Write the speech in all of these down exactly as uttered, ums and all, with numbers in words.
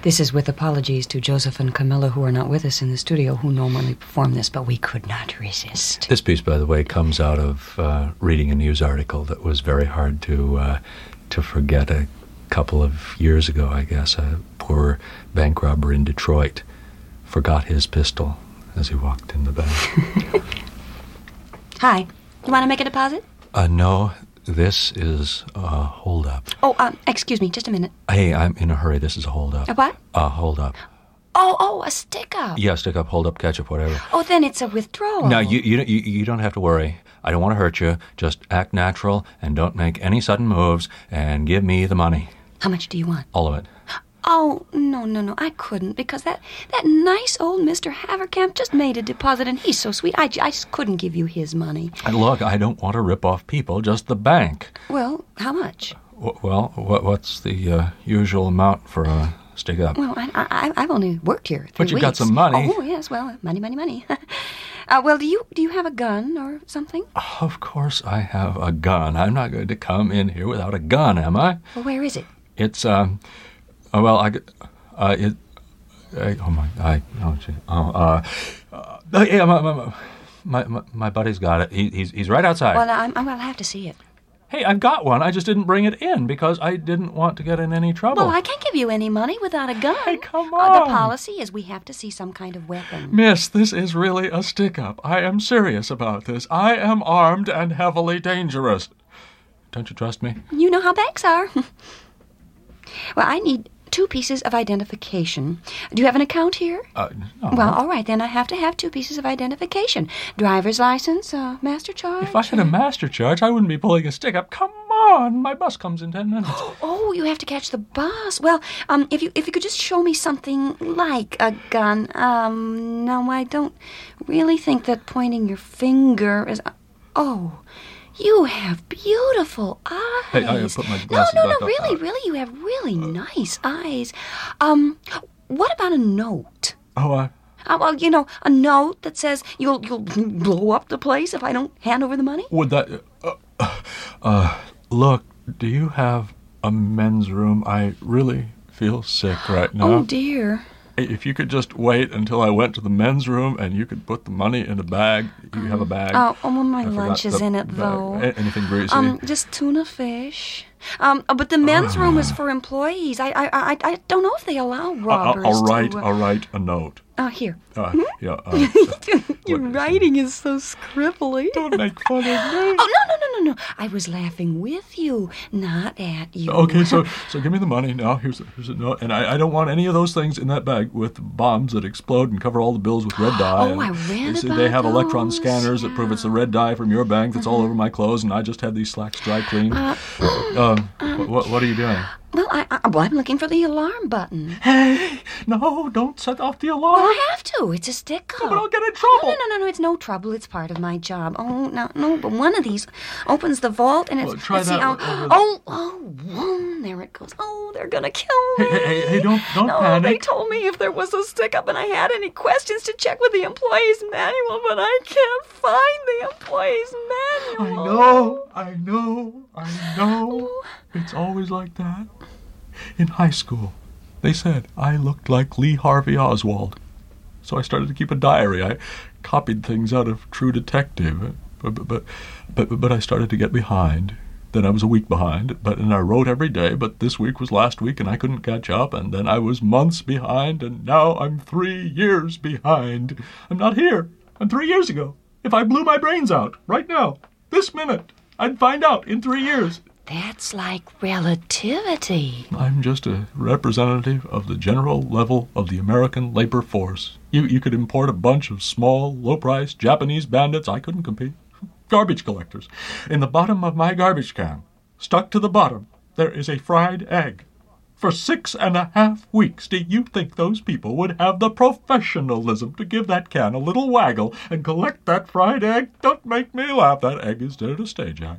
This is with apologies to Joseph and Camilla, who are not with us in the studio, who normally perform this, but we could not resist. This piece, by the way, comes out of uh, reading a news article that was very hard to uh, to forget. A couple of years ago, I guess, a poor bank robber in Detroit forgot his pistol as he walked in the bank. Hi. You want to make a deposit? Uh, no, this is a hold-up. Oh, um, excuse me, just a minute. Hey, I'm in a hurry. This is a hold-up. A what? A hold-up. Oh, oh, a stick-up. Yeah, stick-up, hold-up, ketchup, whatever. Oh, then it's a withdrawal. No, you, you, you, you don't have to worry. I don't want to hurt you. Just act natural and don't make any sudden moves and give me the money. How much do you want? All of it. Oh, no, no, no, I couldn't, because that, that nice old Mister Haverkamp just made a deposit, and he's so sweet, I, I just couldn't give you his money. And look, I don't want to rip off people, just the bank. Well, how much? W- well, what, what's the uh, usual amount for a stick-up? Well, I, I, I've only worked here three But you weeks. got some money. Oh, yes, well, money, money, money. uh, well, do you do you have a gun or something? Of course I have a gun. I'm not going to come in here without a gun, am I? Well, where is it? It's, um... Oh, well, I... Uh, it... Uh, oh, my... I... Oh, gee. Oh, uh... uh yeah, my, my, my, my, my buddy's got it. He, he's, he's right outside. Well, I'm, I'm going to have to see it. Hey, I've got one. I just didn't bring it in because I didn't want to get in any trouble. Well, I can't give you any money without a gun. Hey, come Uh, on. the policy is we have to see some kind of weapon. Miss, this is really a stick-up. I am serious about this. I am armed and heavily dangerous. Don't you trust me? You know how banks are. Well, I need two pieces of identification. Do you have an account here? Uh, no. Well, all right, then I have to have two pieces of identification. Driver's license, uh, master charge. If I had a master charge, I wouldn't be pulling a stick-up. Come on, my bus comes in ten minutes. Oh, you have to catch the bus. Well, um, if you if you could just show me something like a gun. Um, no, I don't really think that pointing your finger is. Oh. You have beautiful eyes. Hey, I put my no, glasses no, back no, up. really, really, you have really nice eyes. Um, what about a note? Oh, I... Uh, well, you know, a note that says you'll you'll blow up the place if I don't hand over the money? Would that... Uh, uh, uh, look, do you have a men's room? I really feel sick right now. Oh, dear. If you could just wait until I went to the men's room and you could put the money in a bag. You have a bag. Oh, oh well, my I forgot lunch is the in it, bag. though. A- anything greasy? Um, just tuna fish. Um, uh, but the men's room is for employees. I, I, I, I don't know if they allow I'll, robbers I'll write. to. Uh, I'll write a note. uh, here. Uh, yeah. Uh, Your what- writing is so scribbly. Don't make fun of me. Oh, no, no, no, no, no. I was laughing with you, not at you. Okay, so so give me the money now. Here's a, here's a note, and I, I don't want any of those things in that bag with bombs that explode and cover all the bills with red dye. Oh, and I read they, say about they have electron those, scanners that prove it's the red dye from your bank that's all over my clothes, and I just had these slacks dry cleaned. Uh, um, what what are you doing? Well, I, I, well, I'm looking for the alarm button. Hey, no, don't set off the alarm. Well, I have to. It's a stick-up. No, but I'll get in trouble. No, no, no, no. It's no trouble. It's part of my job. Oh, no, no. But one of these opens the vault, and it's. Well, try let's that see, one oh, over oh, oh, oh, there it goes. Oh, they're gonna kill me. Hey, hey, hey, don't don't no, panic. they told me if there was a stick-up and I had any questions to check with the employee's manual, but I can't find the employee's I manual. know, I know, I know. It's always like that. In high school, they said I looked like Lee Harvey Oswald. So I started to keep a diary. I copied things out of True Detective. But, but, but, but, but I started to get behind. Then I was a week behind, but and I wrote every day, but this week was last week and I couldn't catch up, and then I was months behind, and now I'm three years behind. I'm not here. I'm three years ago. If I blew my brains out right now, this minute, I'd find out in three years. That's like relativity. I'm just a representative of the general level of the American labor force. You you could import a bunch of small, low-priced Japanese bandits. I couldn't compete. Garbage collectors. In the bottom of my garbage can, stuck to the bottom, there is a fried egg. For six and a half weeks, do you think those people would have the professionalism to give that can a little waggle and collect that fried egg? Don't make me laugh. That egg is there to stay, Jack.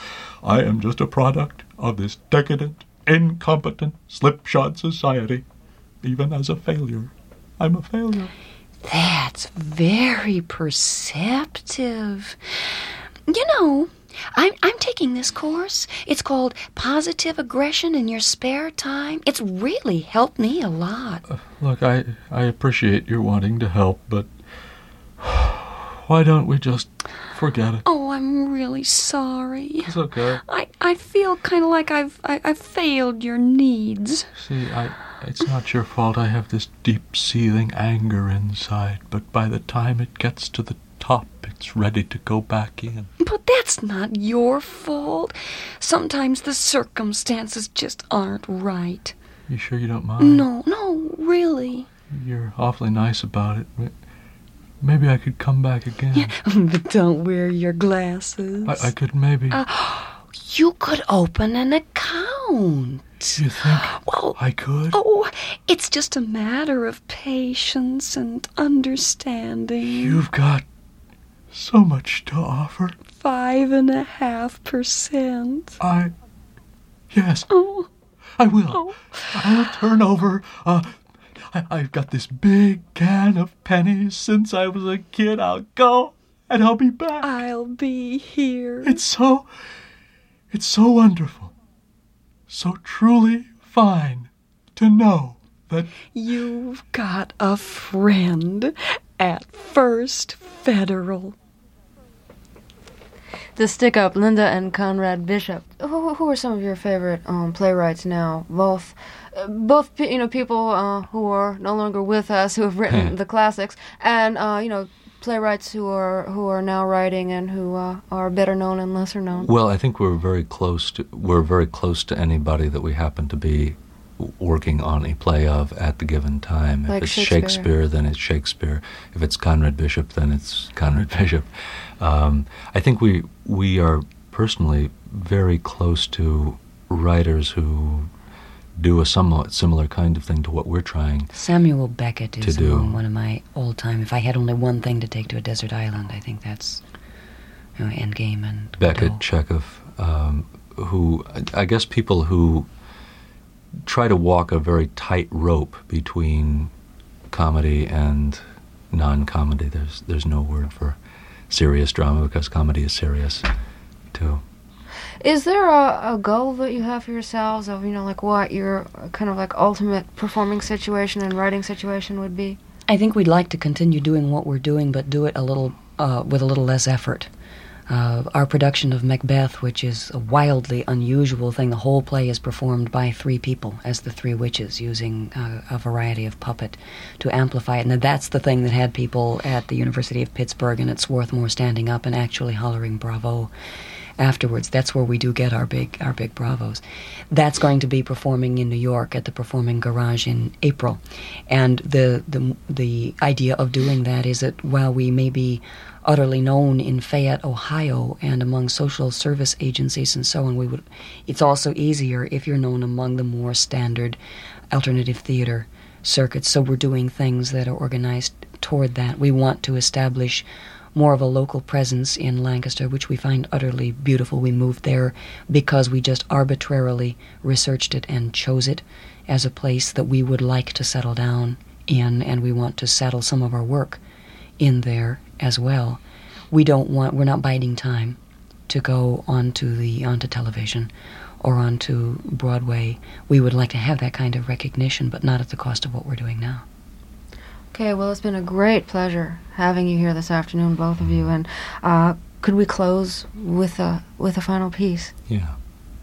I am just a product of this decadent, incompetent, slipshod society. Even as a failure, I'm a failure. That's very perceptive. You know, I'm, I'm taking this course. It's called Positive Aggression in Your Spare Time. It's really helped me a lot. Uh, look, I, I appreciate your wanting to help, but why don't we just forget it? Oh, I'm really sorry. It's okay. I, I feel kind of like I've I, I've failed your needs. See, I it's not your fault. I have this deep-seething anger inside, but by the time it gets to the top, it's ready to go back in. But that's not your fault. Sometimes the circumstances just aren't right. You sure you don't mind? No, no, really. You're awfully nice about it. Maybe I could come back again. Yeah, but don't wear your glasses. I, I could maybe... Uh, you could open an account. You think well, I could? Oh, it's just a matter of patience and understanding. You've got so much to offer. Five and a half percent. I... Yes. Oh. I will. Oh. I'll turn over... Uh, I, I've got this big can of pennies since I was a kid. I'll go, and I'll be back. I'll be here. It's so... It's so wonderful. So truly fine to know that... You've got a friend at First Federal. The Stick-Up, Linda and Conrad Bishop. Who, who are some of your favorite um, playwrights now? Both, uh, both you know, people uh, who are no longer with us, who have written the classics, and uh, you know, playwrights who are who are now writing and who uh, are better known and lesser known. Well, I think we're very close to we're very close to anybody that we happen to be working on a play of at the given time. Like if it's Shakespeare. Shakespeare, then it's Shakespeare. If it's Conrad Bishop, then it's Conrad Bishop. Um, I think we we are personally very close to writers who do a somewhat similar kind of thing to what we're trying. Samuel Beckett is to do. among one of my all-time. If I had only one thing to take to a desert island, I think that's you know, Endgame and Beckett, Godot. Chekhov, um, who I guess people who try to walk a very tight rope between comedy and non-comedy. There's there's no word for serious drama because comedy is serious too. Is there a, a goal that you have for yourselves of, you know, like what your kind of like ultimate performing situation and writing situation would be? I think we'd like to continue doing what we're doing, but do it a little uh, with a little less effort. Uh, our production of Macbeth, which is a wildly unusual thing, the whole play is performed by three people as the three witches, using uh, a variety of puppet to amplify it. And that's the thing that had people at the University of Pittsburgh and at Swarthmore standing up and actually hollering bravo afterwards. That's where we do get our big our big bravos. That's going to be performing in New York at the Performing Garage in April. And the the the idea of doing that is that while we may be utterly known in Fayette, Ohio, and among social service agencies and so on, we would it's also easier if you're known among the more standard alternative theater circuits. So we're doing things that are organized toward that. We want to establish more of a local presence in Lancaster, which we find utterly beautiful. We moved there because we just arbitrarily researched it and chose it as a place that we would like to settle down in, and we want to settle some of our work in there as well. We don't want, we're not biding time to go onto the onto television or onto Broadway. We would like to have that kind of recognition, but not at the cost of what we're doing now. Okay, well, it's been a great pleasure having you here this afternoon, both of you. And uh, could we close with a with a final piece? Yeah.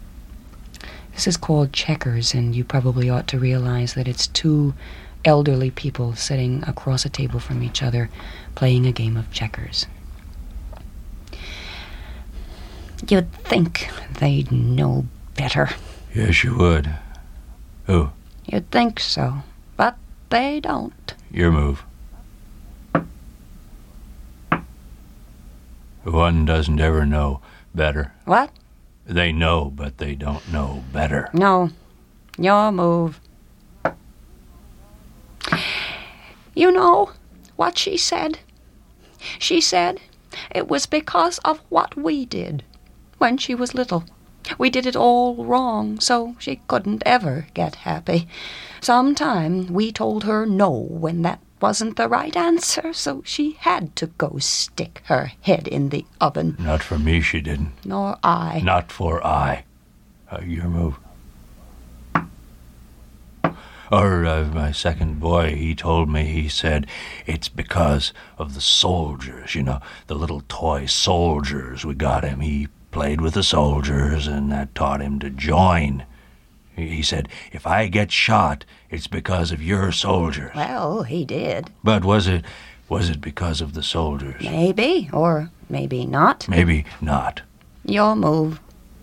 This is called Checkers, and you probably ought to realize that it's two elderly people sitting across a table from each other playing a game of checkers. You'd think they'd know better. Yes, you would. Who? You'd think so, but they don't. Your move. One doesn't ever know better. What? They know, but they don't know better. No. Your move. You know what she said? She said it was because of what we did when she was little. We did it all wrong, so she couldn't ever get happy. Sometime we told her no when that wasn't the right answer, so she had to go stick her head in the oven. Not for me, she didn't. Nor I. Not for I. Uh, your move. Or uh, my second boy, he told me, he said, it's because of the soldiers, you know, the little toy soldiers we got him. He played with the soldiers, and that taught him to join. He said, if I get shot, it's because of your soldiers. Well, he did. But was it, was it because of the soldiers? Maybe, or maybe not. Maybe not. Your move.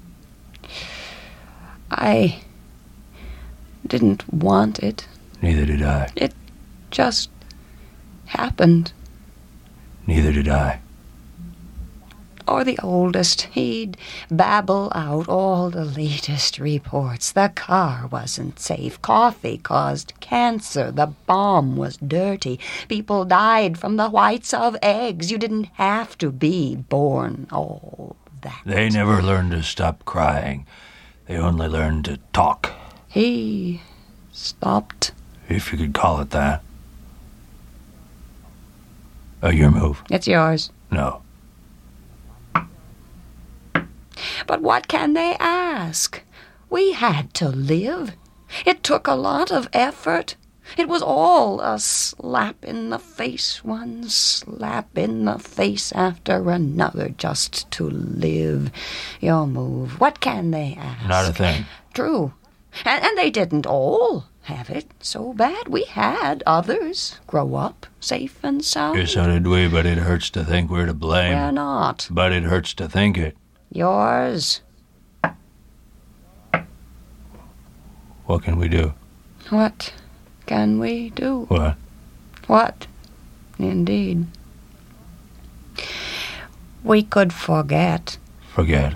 I didn't want it. Neither did I. It just happened. Neither did I. Or the oldest, he'd babble out all the latest reports. The car wasn't safe. Coffee caused cancer. The bomb was dirty. People died from the whites of eggs. You didn't have to be born. All that. They never learned to stop crying. They only learned to talk. He stopped. If you could call it that. Oh, your move. It's yours. No. But what can they ask? We had to live. It took a lot of effort. It was all a slap in the face, one slap in the face after another, just to live. Your move. What can they ask? Not a thing. True. And, and they didn't all have it so bad. We had others grow up safe and sound. Yeah, so did we, but it hurts to think we're to blame. We're not. But it hurts to think it. Yours. What can we do? What can we do? What? What? Indeed. We could forget. Forget.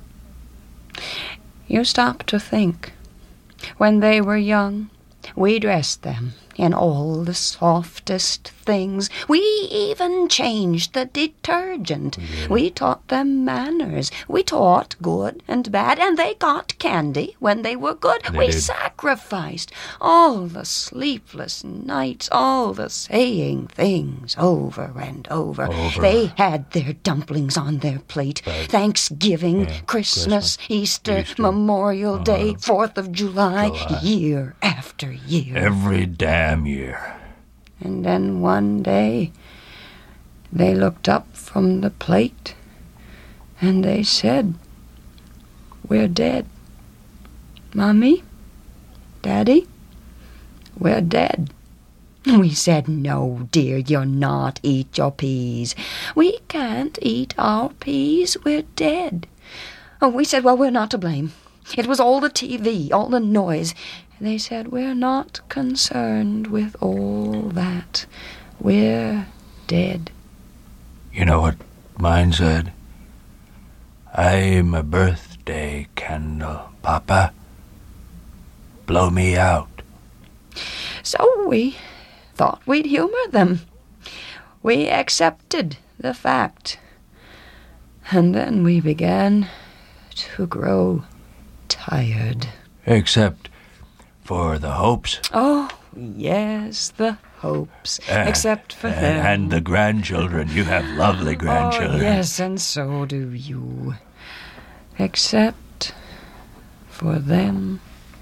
You stop to think. When they were young, we dressed them in all the softest things. We even changed the detergent. Yeah. We taught them manners. We taught good and bad, and they got candy when they were good. They we did. sacrificed all the sleepless nights, all the saying things over and over. Over. They had their dumplings on their plate. Right. Thanksgiving, Yeah, Christmas, Christmas, Easter, Easter, Memorial Day, Memorial. Fourth of July, July. year after year. Every damn year. And then one day, they looked up from the plate, and they said, "We're dead. Mommy, Daddy, we're dead." We said, "No, dear, you're not. Eat your peas." "We can't eat our peas. We're dead." Oh, we said, "Well, we're not to blame. It was all the T V, all the noise." They said, "We're not concerned with all that. We're dead." You know what mine said? I'm a birthday candle, Papa. Blow me out. So we thought we'd humor them. We accepted the fact. And then we began to grow tired. Except for the hopes. Oh, yes, the hopes. Uh, Except for uh, them. And the grandchildren. You have lovely grandchildren. Oh, yes, and so do you. Except for them.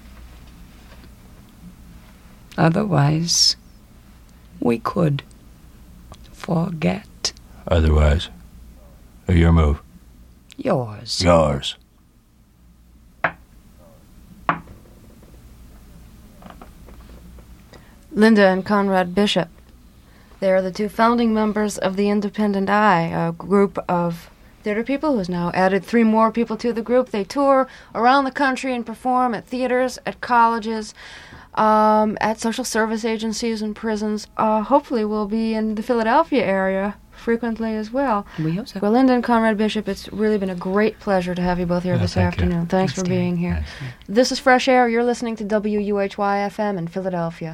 Otherwise, we could forget. Otherwise, your move. Yours. Yours. Linda and Conrad Bishop. They are the two founding members of the Independent Eye, a group of theater people who has now added three more people to the group. They tour around the country and perform at theaters, at colleges, um, at social service agencies and prisons. Uh, hopefully we'll be in the Philadelphia area frequently as well. We hope so. Well, Linda and Conrad Bishop, it's really been a great pleasure to have you both here Yeah, this thank you. afternoon. Thanks, Thanks, for Terry. being here. Thanks. This is Fresh Air. You're listening to W U H Y F M in Philadelphia.